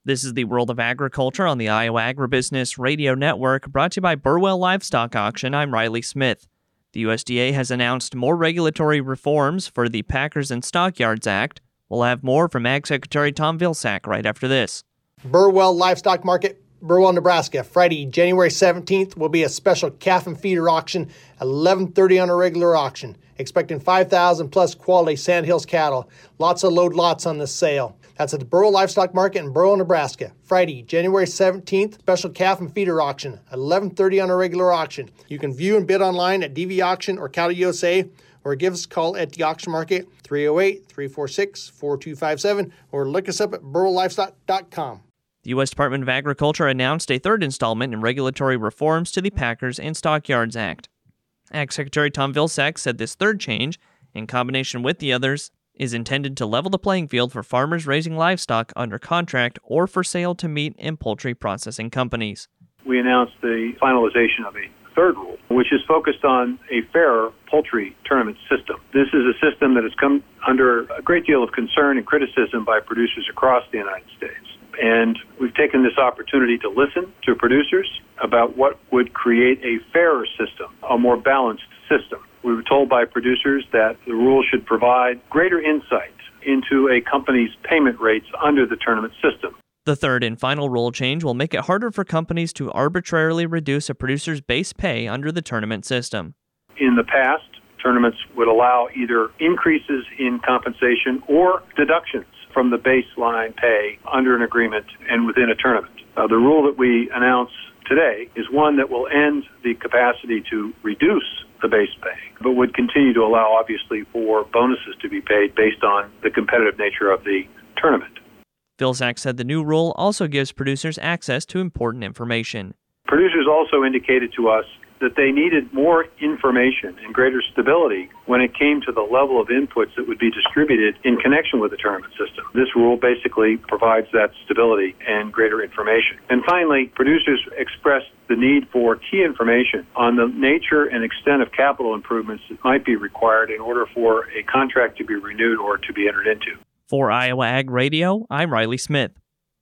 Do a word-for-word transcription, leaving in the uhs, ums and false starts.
This is the World of Agriculture on the Iowa Agribusiness Radio Network, brought to you by Burwell Livestock Auction. I'm Riley Smith. The U S D A has announced more regulatory reforms for the Packers and Stockyards Act. We'll have more from Ag Secretary Tom Vilsack right after this. Burwell Livestock Market, Burwell, Nebraska. Friday, January seventeenth, will be a special calf and feeder auction at eleven thirty on a regular auction. Expecting five thousand plus quality Sandhills cattle. Lots of load lots on this sale. That's at the Burwell Livestock Market in Burwell, Nebraska. Friday, January seventeenth, special calf and feeder auction at eleven thirty on a regular auction. You can view and bid online at D V Auction or Cattle U S A, or give us a call at the auction market, three oh eight, three four six, four two five seven, or look us up at burwell livestock dot com. The U S Department of Agriculture announced a third installment in regulatory reforms to the Packers and Stockyards Act. Ag Secretary Tom Vilsack said this third change, in combination with the others, is intended to level the playing field for farmers raising livestock under contract or for sale to meat and poultry processing companies. We announced the finalization of a third rule, which is focused on a fairer poultry tournament system. This is a system that has come under a great deal of concern and criticism by producers across the United States. And we've taken this opportunity to listen to producers about what would create a fairer system, a more balanced system. We were told by producers that the rule should provide greater insight into a company's payment rates under the tournament system. The third and final rule change will make it harder for companies to arbitrarily reduce a producer's base pay under the tournament system. In the past, tournaments would allow either increases in compensation or deductions from the baseline pay under an agreement and within a tournament. Uh, the rule that we announce today is one that will end the capacity to reduce the base pay, but would continue to allow, obviously, for bonuses to be paid based on the competitive nature of the tournament. Vilsack said the new rule also gives producers access to important information. Producers also indicated to us that they needed more information and greater stability when it came to the level of inputs that would be distributed in connection with the tournament system. This rule basically provides that stability and greater information. And finally, producers expressed the need for key information on the nature and extent of capital improvements that might be required in order for a contract to be renewed or to be entered into. For Iowa Ag Radio, I'm Riley Smith.